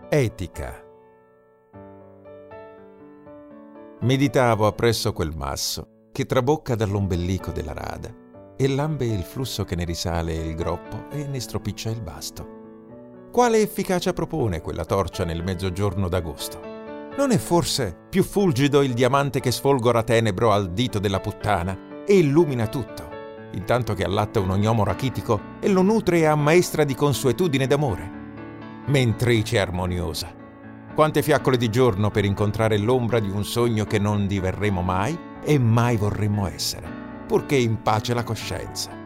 Etica. Meditavo appresso quel masso che trabocca dall'ombelico della rada e lambe il flusso che ne risale il groppo e ne stropiccia il basto. Quale efficacia propone quella torcia nel mezzogiorno d'agosto? Non è forse più fulgido il diamante che sfolgora tenebro al dito della puttana e illumina tutto, intanto che allatta un ognomo rachitico e lo nutre e ammaestra di consuetudine d'amore? Mentrice armoniosa! Quante fiaccole di giorno per incontrare l'ombra di un sogno che non diverremo mai e mai vorremmo essere, purché in pace la coscienza.